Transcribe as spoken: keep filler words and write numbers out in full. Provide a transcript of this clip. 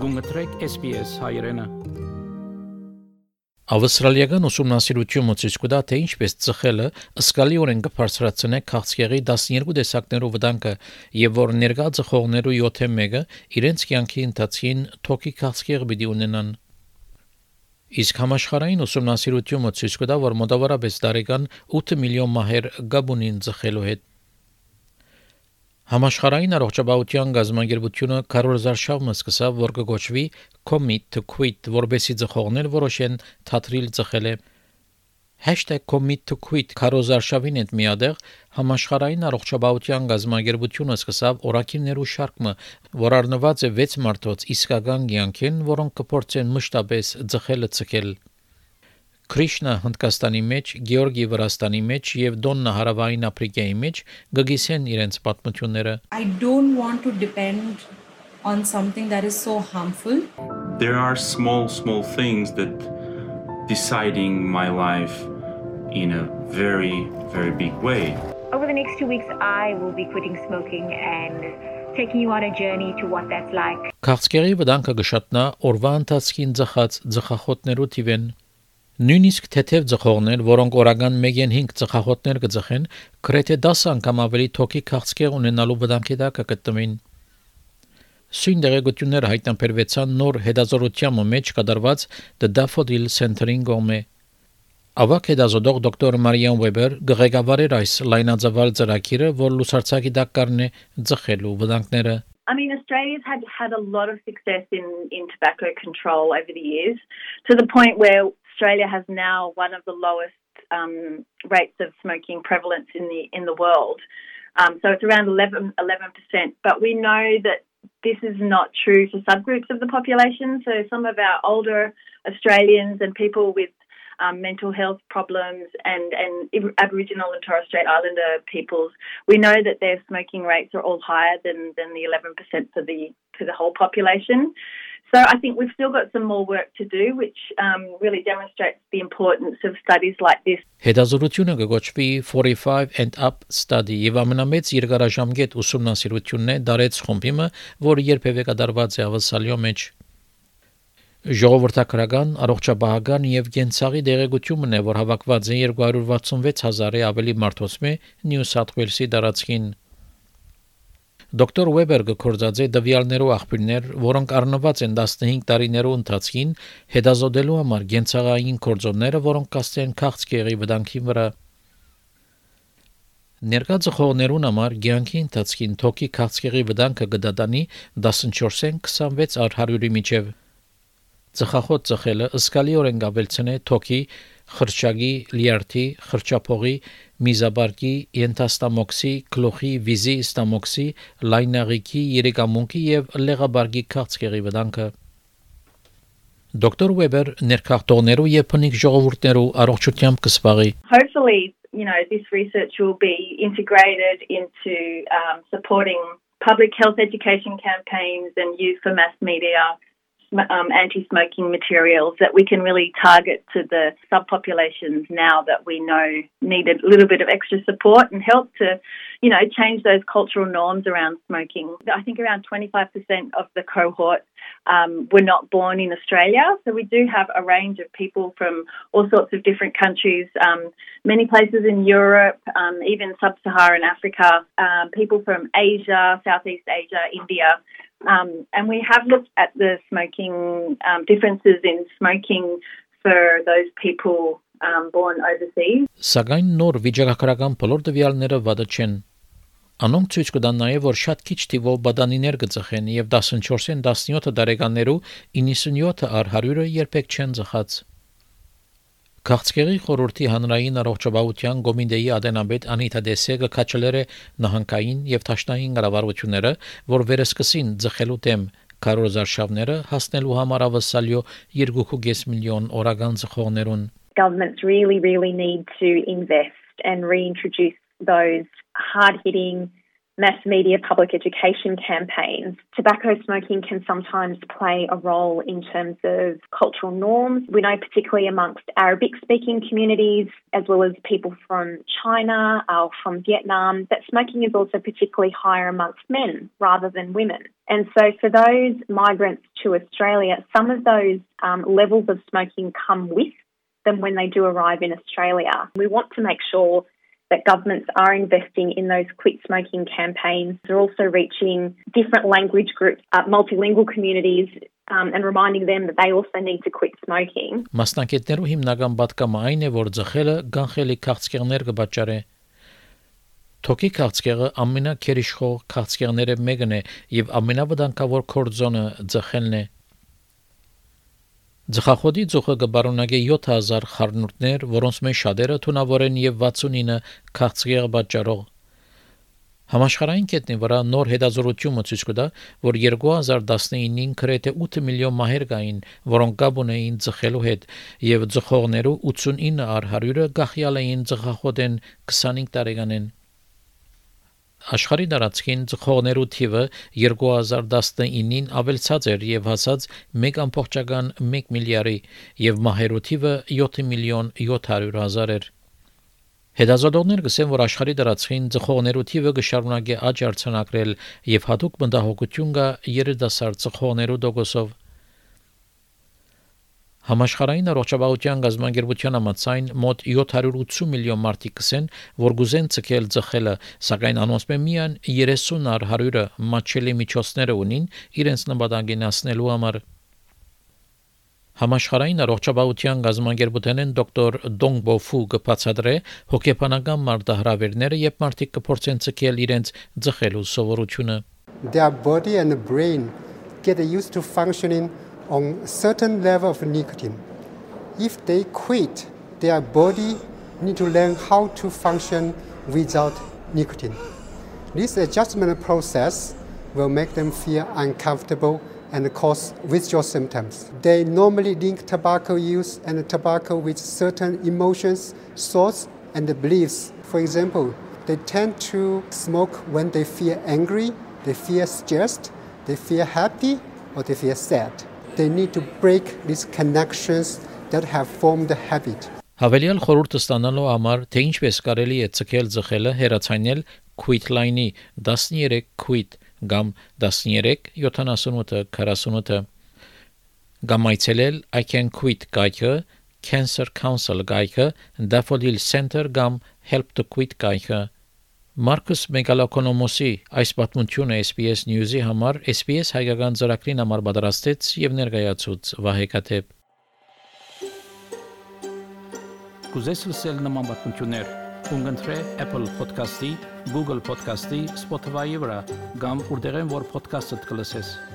Գունգտրեք S B S հայրենը։ Ավստրալիական ուսումնասիրությունը ցույց կտա, թե ինչպես ծխելը ըսկալիորեն կբարձրացնի քաղցկեղի տասներկու տեսակներով վտանգը եւ որ ներկա ծխողներու յոթը մեկը իրենց կյանքի ընթացքին թոքի քաղցկեղ պիտի ունենան։ Իսկ համաշխարհային ուսումնասիրությունը ցույց կտա, որ մոտավորապես տարեկան ութ միլիոն մահեր գաբունին ծխելու հետ։ Համաշխարհային առողջապահության գազամագերբությունը քառորդ հազար շաբաթ սկսավ, որ կգոչվի Commit to Quit, որբեսի ծխողներ որոշեն թատրիլ ծխելը։ #Commit to Quit քառորդ հազար շաբաթին հետ միադեղ համաշխարհային առողջապահության գազամագերբությունը սկսավ օրակիրներու շարքը, որ առնված է վեց մարտոց իսկական կյանքին, որոնք կփորձեն մշտապես ծխելը ցկել։ Krishna Հնդկաստանի մեջ, Գեորգի Վրաստանի մեջ եւ Դոննա Հարավային Աֆրիկայի մեջ գգիսեն իրենց պատմությունները։ I don't want to depend on something that is so harmful. There are small, small things that deciding my life in a very, very big way. Over the next two weeks, I will be quitting smoking and taking you on a journey to what that's like. Քաղցկեղի վտանգը գշատնա օրվա ընթացքին ծխած ծխախոտներու թիվեն։ Նույնիսկ թեթև ծխողներ, որոնք օրական մեկ հինգ ծխախոտներ կծխեն, գրեթե դասը անգամ ավելի թոքի քաղցկեղ ունենալու վտանգի տակ կգտնվեն։ Սույն դեղեցությունները հայտնաբերվեցան նոր հետազոտության մեջ կատարված The Daffodil Center-ին կողմէ։ Ավակ հետազոտող դոկտոր Մարիան Վեբեր ղեկավարել այս լայնածավալ ծրագիրը, որ լուսարձակի տակ կառնի ծխելու վտանգները։ I mean, Australia's had had a lot of success in, in tobacco control over the years, to the point where Australia has now one of the lowest um, rates of smoking prevalence in the in the world. Um, so it's around eleven percent. But we know that this is not true for subgroups of the population. So some of our older Australians and people with um, mental health problems and, and Aboriginal and Torres Strait Islander peoples, we know that their smoking rates are all higher than, than the eleven percent for the for the whole population. So I think we've still got some more work to do, which um, really demonstrates the importance of studies like this. Հետազոտությունը կոչվի forty-five and up study եւ ամենամեծ երկարաժամկետ ուսումնասիրությունն է դարեց խումբիմը, որը երբևէ կատարված է ավսալյո մեջ։ Ժողովրդական, առողջապահական եւ կենցաղի դեղեցությունն է, որ հավաքված է երկու հարյուր վաթսունվեց հազարի ավելի մարդոսմե Նյու Սաութ Ուելսի տարածքին։ Դոկտոր Վեբերը կորզածե դվյալներու աղբյուրներ, որոնք առնված են տասնհինգ տարիներու ընթացքին, հետազոտելու համար կենցաղային կորձոնները, որոնք կաստեն քաղցկեղի վտանգի վրա։ Ներկա ծխողներուն համար կյանքի ընթացքին թոքի քաղցկեղի վտանգը կդատանի տասնչորսեն քսանվեց առ հարյուրի միջև։ Ծխախոտ ծխելը ըսկալիորեն գավելցնե թոքի, խրճագի, լիարդի, խրճափողի, միզաբարկի, ենթաստամոքսի, գլուխի, վիզի, ստամոքսի, լայնաղիքի, երեկամունքի եւ լեղաբարգի քաղցկեղի վտանգը։ Դոկտոր Վեբեր ներքախտողներու եւ փնիկ ժողովուրդներու առողջությամբ կսպաղի։ Hopefully, you know, this research will be integrated into um, supporting public health education campaigns and use for mass media Um, anti-smoking materials that we can really target to the subpopulations now that we know need a little bit of extra support and help to, you know, change those cultural norms around smoking. I think around twenty-five percent of the cohort um, were not born in Australia. So we do have a range of people from all sorts of different countries, um, many places in Europe, um, even sub-Saharan Africa, um, people from Asia, Southeast Asia, India. Um, and we have looked at the smoking um, differences in smoking for those people um, born overseas. Սակայն նոր վիճակագրական բոլոր տվյալները վատը չեն։ Անոնք ցույց կտան նաև, որ շատ քիչ թիվով բադանիներ կծխեն եւ տասնչորսեն տասնյոթ տարեկաններու իննսունյոթ առ հարյուրը երբեք չեն ծխած։ Քաղցկեղի խորհրդի հանրային առողջապահության կոմիտեի ադենաբեդ Անիտա Դեսեգը քաչելեր է նահանգային եւ թաշնային կառավարությունները, որ վերսկսին ծխելու դեմ քառորդ հազար շավները հասնելու համար ավսալյո երկու կողմ պինգ միլիոն օրական ծխողներուն։ Governments really, really need to invest and reintroduce those hard-hitting mass media public education campaigns. Tobacco smoking can sometimes play a role in terms of cultural norms. We know particularly amongst Arabic-speaking communities, as well as people from China or from Vietnam, that smoking is also particularly higher amongst men rather than women. And so for those migrants to Australia, some of those um, levels of smoking come with them when they do arrive in Australia. We want to make sure that governments are investing in those quit smoking campaigns. They're also reaching different language groups, uh, multilingual communities, um, and reminding them that they also need to quit smoking. Մասնակիցներու հիմնական պատկամը այն է, որ ձխելը գանխելի քաղցկեղներ կպատճառի։ Թոքի քաղցկեղը ամենակերիշխող քաղցկեղները մեկն է եւ ամենավտանգավոր կորձոնը ձխելն է։ Ձխախոդի ձուխը կբարունագե յոթ հազար խառնուրդներ, որոնց մեջ շատերը թունավոր են եւ վաթսունինը քաղցկեղ պատճառող։ Համաշխարհային կետնի վրա նոր հետազոտությունը ցույց կտա, որ երկու հազար տասնինին գրեթե ութ միլիոն մահեր կային, որոնք կապ ունեին ձխելու հետ, եւ ձխողներու ութսունինը առ հարյուրը գախյալ էին ձխախոդեն քսանհինգ տարեկանեն։ Աշխարհի դարածքին ձխողներու թիվը երկու հազար տասնինին ավելացած էր եւ հասած մեկ ամբողջական մեկ միլիարդի եւ մահերու թիվը յոթ միլիոն յոթ հարյուր հազար էր։ Հետազոտողներ գսեն, որ աշխարհի դարածքին ձխողներու թիվը կշարունակի աճ արձանագրել եւ հատուկ մտահոգություն կա երիտասարդ ձխողներու դոգոսով։ Համաշխարհային առողջապահության գազագերբության համաձայն մոտ յոթ հարյուր ութսուն միլիոն մարդիկ կսեն, որ գուզեն ցկել ձխելը, սակայն անոնց միայն երեսուն առ հարյուրը մատչելի միջոցները ունին իրենց նպատակին հասնելու համար։ Համաշխարհային առողջապահության գազագերբութենեն դոկտոր Դոնգբո Ֆու կբացատրե հոգեբանական մարտահրավերները, երբ մարդիկ կփորձեն ցկել իրենց ձխելու սովորությունը։ Their body and brain get used to functioning on a certain level of nicotine. If they quit, their body need to learn how to function without nicotine. This adjustment process will make them feel uncomfortable and cause withdrawal symptoms. They normally link tobacco use and tobacco with certain emotions, thoughts, and beliefs. For example, they tend to smoke when they feel angry, they feel stressed, they feel happy, or they feel sad. They need to break these connections that have formed the habit. Հավելյալ խորհուրդ ստանալու համար, թե ինչպես կարելի է ցկել ձխելը, հեռացանել Quit Line-ի տասներեք Quit կամ տասներեք յոթանասունութ քառասունութ կամ այցելել I Can Quit գայքը, Cancer Council գայքը, Daffodil Center կամ Help to Quit գայքը։ Մարկոս Մեգալոկոնոմոսի այս պատմությունը S B S News-ի համար S B S հայկական ծրագրին համար պատրաստեց եւ ներկայացուց Վահե Կաթեփ։ Կուզես լսել նման պատմություններ, կընտրե Apple Podcast-ի, Google Podcast-ի, Spotify-ի վրա, կամ որտեղեն որ podcast-ը կլսես։